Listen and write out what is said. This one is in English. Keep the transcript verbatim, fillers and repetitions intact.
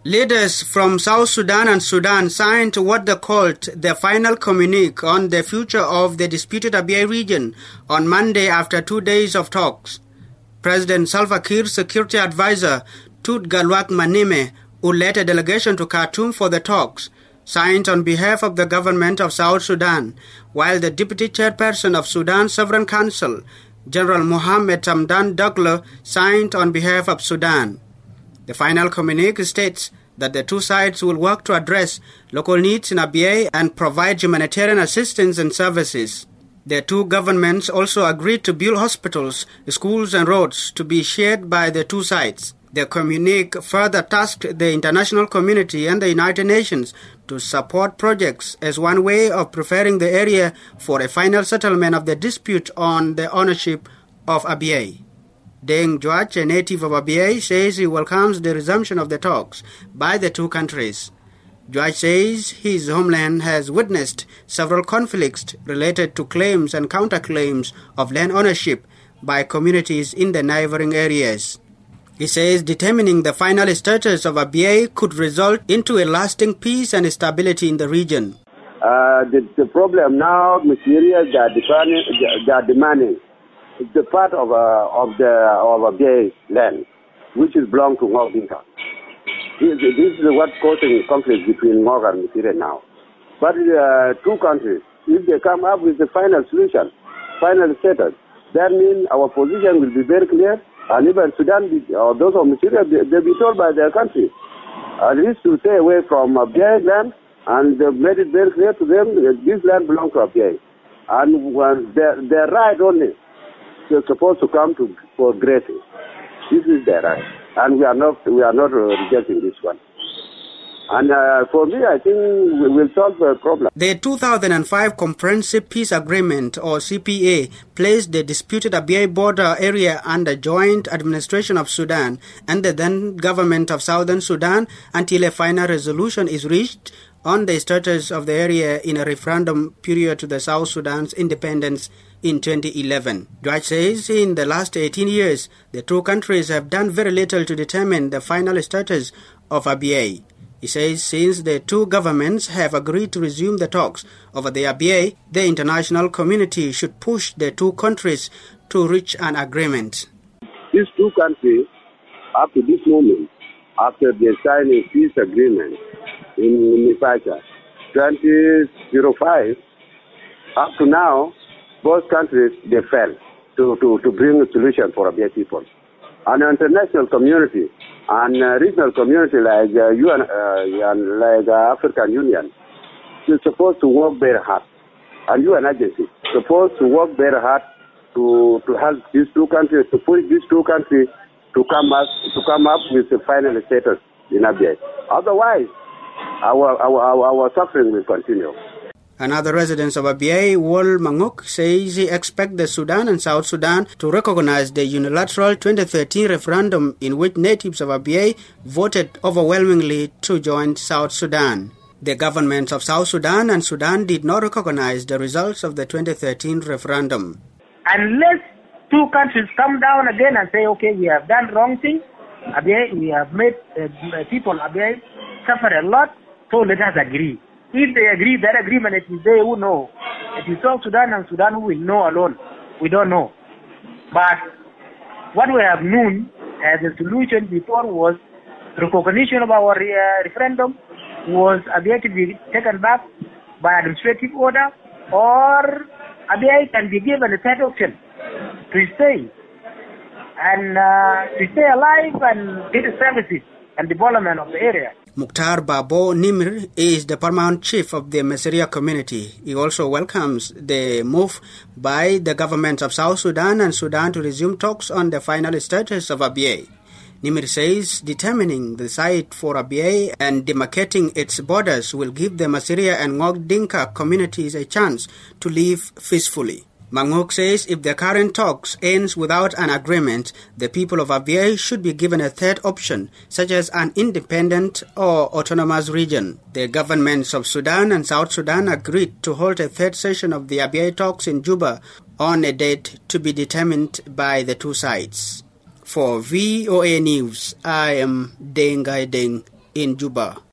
Leaders from South Sudan and Sudan signed what they called the final communique on the future of the disputed Abyei region on Monday after two days of talks. President Salva Kiir's security advisor, Tut Galwak Manime, who led a delegation to Khartoum for the talks, signed on behalf of the government of South Sudan, while the deputy chairperson of Sudan's Sovereign Council, General Mohamed Hamdan Daglo, signed on behalf of Sudan. The final communique states that the two sides will work to address local needs in Abyei and provide humanitarian assistance and services. The two governments also agreed to build hospitals, schools and roads to be shared by the two sides. The communique further tasked the international community and the United Nations to support projects as one way of preparing the area for a final settlement of the dispute on the ownership of Abyei. Deng Juach, a native of Abyei, says he welcomes the resumption of the talks by the two countries. Juach says his homeland has witnessed several conflicts related to claims and counterclaims of land ownership by communities in the neighboring areas. He says determining the final status of Abyei could result into a lasting peace and stability in the region. Uh, the, the problem now, materials they are demanding, they are demanding it's the part of uh, of the of Abyei land, which is belong to Ngok Dinka. This, this is what's causing conflict between Ngok and Mutire now. But uh, two countries, if they come up with the final solution, final status, that means our position will be very clear, and even Sudan or those of Mutire, they, they'll be told by their country at least to stay away from Abyei land, and they've made it very clear to them that this land belongs to Abyei, and when their their right only. They're supposed to come to for grazing. This is their right, and we are not we are not uh, rejecting this one. And uh, for me, I think we will solve the problem. The two thousand five Comprehensive Peace Agreement, or C P A, placed the disputed Abyei border area under joint administration of Sudan and the then government of Southern Sudan until a final resolution is reached on the status of the area in a referendum period to the South Sudan's independence in twenty eleven. Juach says in the last eighteen years, the two countries have done very little to determine the final status of Abyei. He says since the two governments have agreed to resume the talks over the Abyei, the international community should push the two countries to reach an agreement. These two countries, up to this moment, after they signed a peace agreement in Mipacha twenty oh five, up to now, both countries, they failed to, to, to bring a solution for Abyei people. And the international community and uh, regional community like uh, U N, uh, and like uh, African Union is supposed to work very hard. And U N agencies supposed to work very hard to, to help these two countries, to push these two countries to come up, to come up with the final status in Abyei. Otherwise, our, our, our, our suffering will continue. Another resident of Abyei, Wol Mangok, says he expects the Sudan and South Sudan to recognize the unilateral twenty thirteen referendum in which natives of Abyei voted overwhelmingly to join South Sudan. The governments of South Sudan and Sudan did not recognize the results of the twenty thirteen referendum. Unless two countries come down again and say, okay, we have done wrong things, Abyei, we have made uh, people Abyei suffer a lot, so let us agree. If they agree, that agreement, it is they who know. It is South Sudan and Sudan who will know alone. We don't know. But what we have known as a solution before was recognition of our uh, referendum, was Abyei to be taken back by administrative order, or Abyei can be given a third option to stay and uh, to stay alive and get the services and development of the area. Mukhtar Babo Nimr is the paramount chief of the Maseria community. He also welcomes the move by the governments of South Sudan and Sudan to resume talks on the final status of Abyei. Nimr says determining the site for Abyei and demarcating its borders will give the Maseria and Ngok Dinka communities a chance to live peacefully. Mangok says if the current talks ends without an agreement, the people of Abyei should be given a third option, such as an independent or autonomous region. The governments of Sudan and South Sudan agreed to hold a third session of the Abyei talks in Juba on a date to be determined by the two sides. For V O A News, I am Deng Gai Deng in Juba.